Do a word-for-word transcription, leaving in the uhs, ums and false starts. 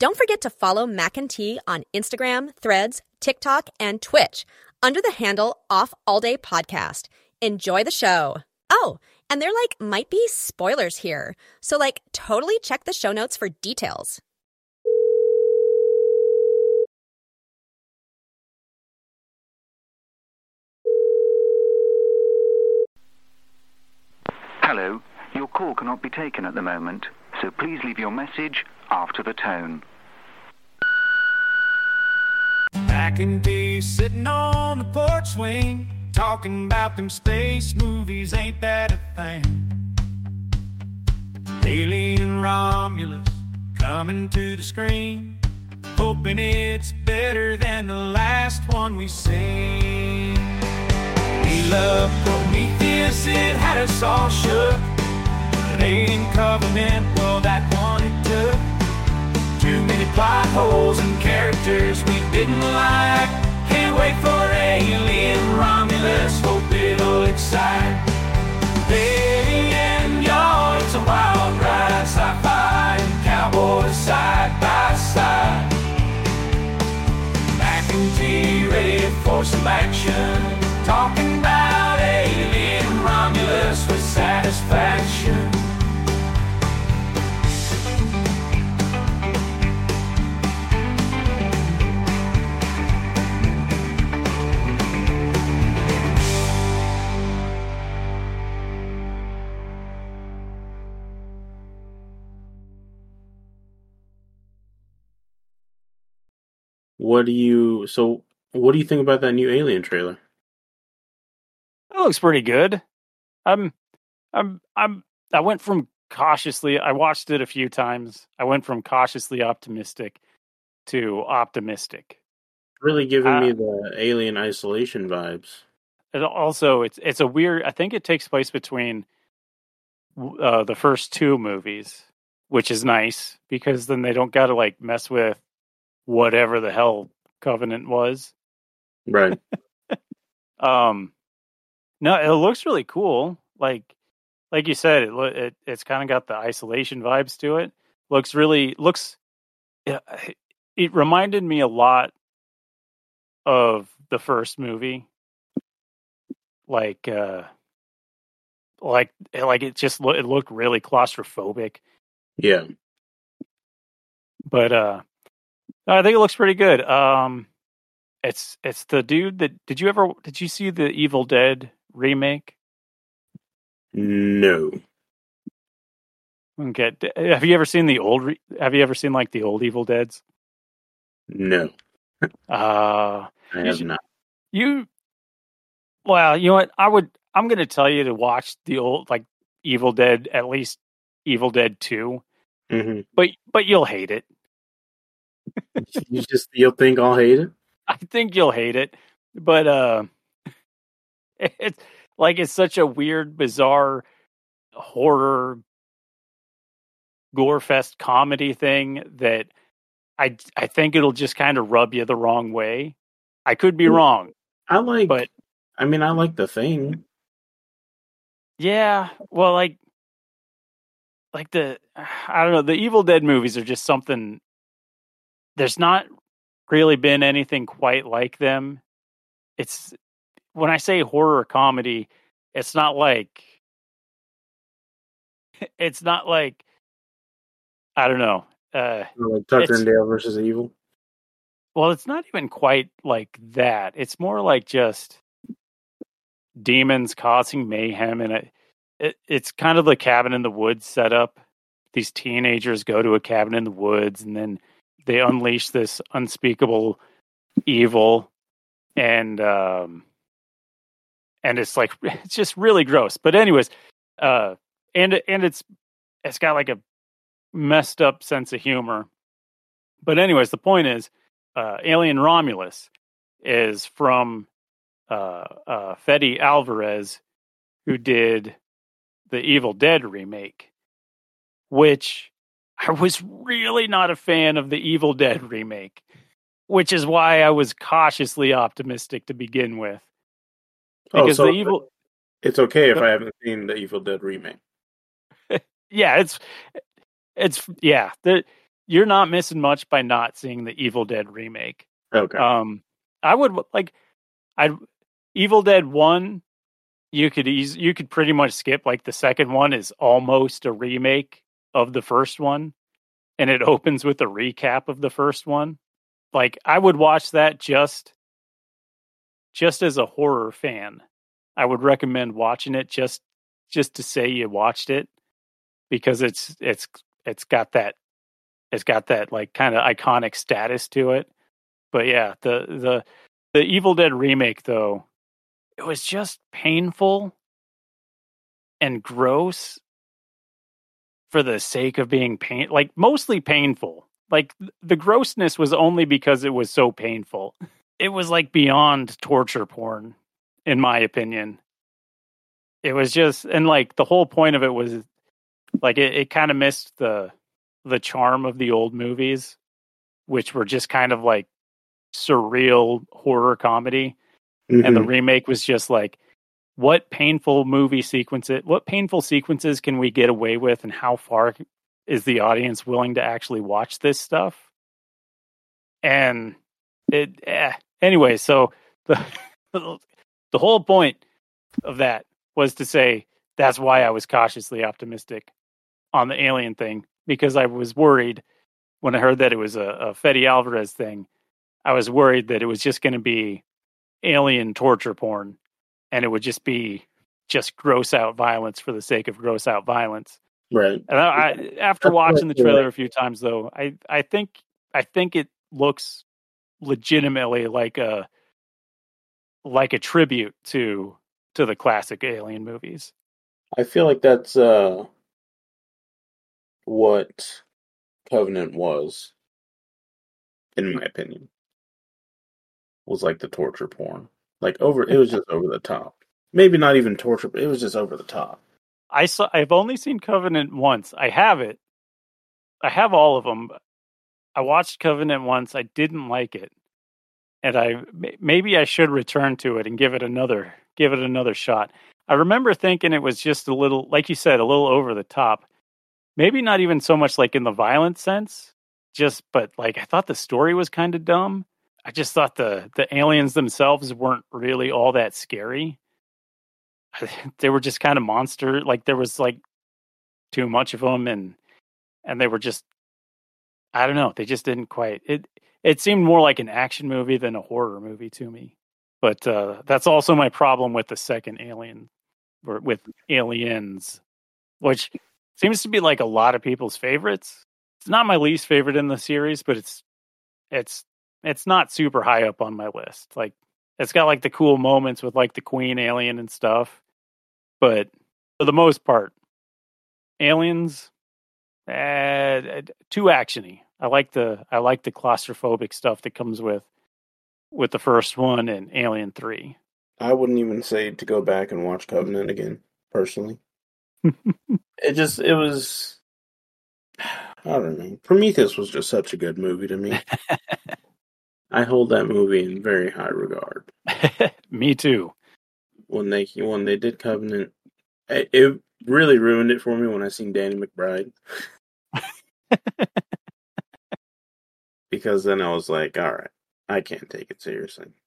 Don't forget to follow Mac and T on Instagram, Threads, TikTok, and Twitch under the handle Off All Day Podcast. Enjoy the show. Oh, and there like might be spoilers here, so like totally check the show notes for details. Hello, your call cannot be taken at the moment, so please leave your message after the tone. I can be sitting on the porch swing, talking about them space movies, ain't that a thing? Alien Romulus coming to the screen, hoping it's better than the last one we seen. We love Prometheus, it had us all shook. An Alien Covenant, well that one it took. Too many plot holes and characters we didn't like. Can't wait for Alien Romulus, hope it'll excite. Alien, y'all, it's a wild ride. Sci-fi and cowboys side by side. Mac and T ready for some action. Talking about Alien Romulus with satisfaction. What do you so? What do you think about that new Alien trailer? It looks pretty good. I'm, I'm, I'm. I went from cautiously. I watched it a few times. I went from cautiously optimistic to optimistic. Really giving Uh, me the Alien Isolation vibes. It also, it's it's a weird. I think it takes place between uh, the first two movies, which is nice because then they don't got to like mess with whatever the hell Covenant was. Right. Um, no, it looks really cool. Like, like you said, it, lo- it it's kind of got the isolation vibes to it. Looks really looks. It, it reminded me a lot of the first movie. Like, uh, like, like it just lo- it looked really claustrophobic. Yeah. But uh, I think it looks pretty good. Um, it's it's the dude that did you ever did you see the Evil Dead remake? No. Okay, d- have you ever seen the old? Re- have you ever seen like the old Evil Deads? No. Uh, I you have should- not. you. Well, you know what? I would. I'm going to tell you to watch the old like Evil Dead, at least Evil Dead two. hmm But but you'll hate it. You just you'll think I'll hate it. I think you'll hate it. But uh, it's like it's such a weird, bizarre horror gore fest comedy thing that I I think it'll just kind of rub you the wrong way. I could be Hmm. wrong, I like. but I mean, I like the thing. yeah, well, like like the I don't know, the Evil Dead movies are just something. There's not really been anything quite like them. It's when I say horror comedy, it's not like it's not like I don't know. Uh, Like Tucker It's- and Dale versus Evil. well, it's not even quite like that. It's more like just demons causing mayhem, and it, it it's kind of the cabin in the woods setup. These teenagers go to a cabin in the woods, and then they unleash this unspeakable evil, and um, and it's like it's just really gross. But anyways, uh, and and it's it's got like a messed up sense of humor. But anyways, the point is, uh, Alien Romulus is from uh, uh, Fede Alvarez, who did the Evil Dead remake, which I was really not a fan of the Evil Dead remake, which is why I was cautiously optimistic to begin with. Oh, Because so the evil, it's okay if I haven't seen the Evil Dead remake. yeah, it's it's yeah. The you're not missing much by not seeing the Evil Dead remake. Okay. Um, I would like, I Evil Dead one. You could eas- you could pretty much skip. Like the second one is almost a remake of the first one, and it opens with a recap of the first one. Like I would watch that just just as a horror fan. I would recommend watching it just just to say you watched it, because it's it's it's got that it's got that like kind of iconic status to it. But yeah, the the the Evil Dead remake though, it was just painful and gross for the sake of being pain, like mostly painful. Like the grossness was only because it was so painful. It was like beyond torture porn, in my opinion. It was just, and like the whole point of it was like it, it kind of missed the the charm of the old movies, which were just kind of like surreal horror comedy. Mm-hmm. And the remake was just like, what painful movie sequences, what painful sequences can we get away with, and how far is the audience willing to actually watch this stuff? And it, eh. Anyway, so the the whole point of that was to say that's why I was cautiously optimistic on the Alien thing, because I was worried when I heard that it was a, a Fede Alvarez thing. I was worried that it was just going to be alien torture porn, and it would just be just gross out violence for the sake of gross out violence. Right. And I, I, after watching the trailer a few times, though, I, I think I think it looks legitimately like a like a tribute to to the classic Alien movies. I feel like that's uh, what Covenant was, in my opinion. Was like the torture porn. Like over, it was just over the top. Maybe not even torture, but it was just over the top. I saw. I've only seen Covenant once. I have it. I have all of them. I watched Covenant once. I didn't like it, and I maybe I should return to it and give it another give it another shot. I remember thinking it was just a little, like you said, a little over the top. Maybe not even so much like in the violent sense, just but like I thought the story was kind of dumb. I just thought the, the aliens themselves weren't really all that scary. They were just kind of monster. Like there was like too much of them, and and they were just, I don't know. They just didn't quite. It it seemed more like an action movie than a horror movie to me. But uh, that's also my problem with the second Alien, or with Aliens, which seems to be like a lot of people's favorites. It's not my least favorite in the series, but it's it's. It's not super high up on my list. Like, it's got like the cool moments with like the Queen alien and stuff, but for the most part, Aliens, uh, too actiony. I like the I like the claustrophobic stuff that comes with with the first one and Alien Three. I wouldn't even say to go back and watch Covenant again, personally. It just it was, I don't know. Prometheus was just such a good movie to me. I hold that movie in very high regard. Me too. When they when they did Covenant, it, it really ruined it for me when I seen Danny McBride. Because then I was like, all right, I can't take it seriously.